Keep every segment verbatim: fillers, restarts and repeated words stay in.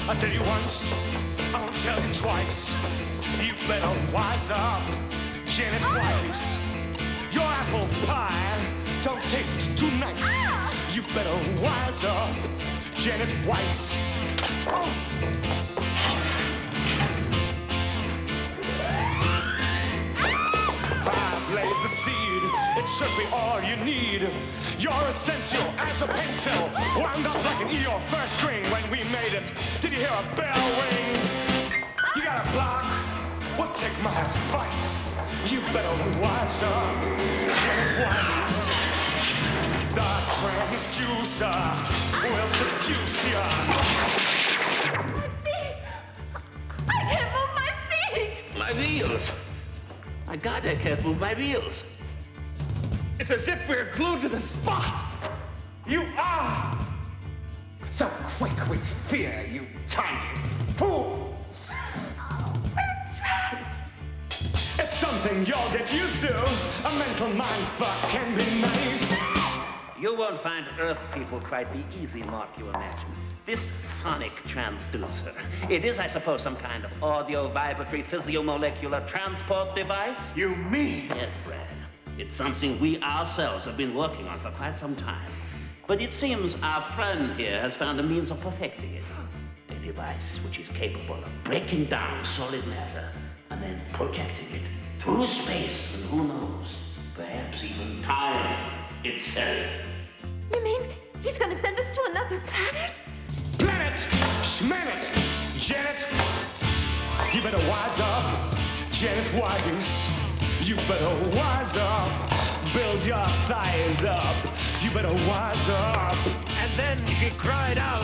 I tell you once, I won't tell you twice. You better wise up, Janet Weiss. Your apple pie don't taste too nice. You better wise up, Janet Weiss. Oh. I've laid the seed, it should be all you need. You're essential as a pencil, wound up like an E or first string. When we made it, did you hear a bell ring? You got a block? Well, take my advice. You better wise up, Janet Weiss. The transducer will seduce ya. My feet! I can't move my feet! My wheels. My God, I can't move my wheels. It's as if we're glued to the spot. You are so quick with fear, you tiny fools. It's something you'll get used to. A mental mindfuck can be nice. You won't find Earth people quite the easy mark you imagine. This sonic transducer, it is, I suppose, some kind of audio-vibratory physiomolecular transport device? You mean? Yes, Brad. It's something we ourselves have been working on for quite some time. But it seems our friend here has found a means of perfecting it. A device which is capable of breaking down solid matter and then projecting it through space and who knows, perhaps even time itself. You mean he's gonna send us to another planet? Planet! Schmanet! Janet! You better wise up, Janet Weiss. You better wise up, build your thighs up. You better wise up. And then she cried out.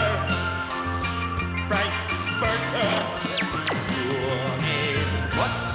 What?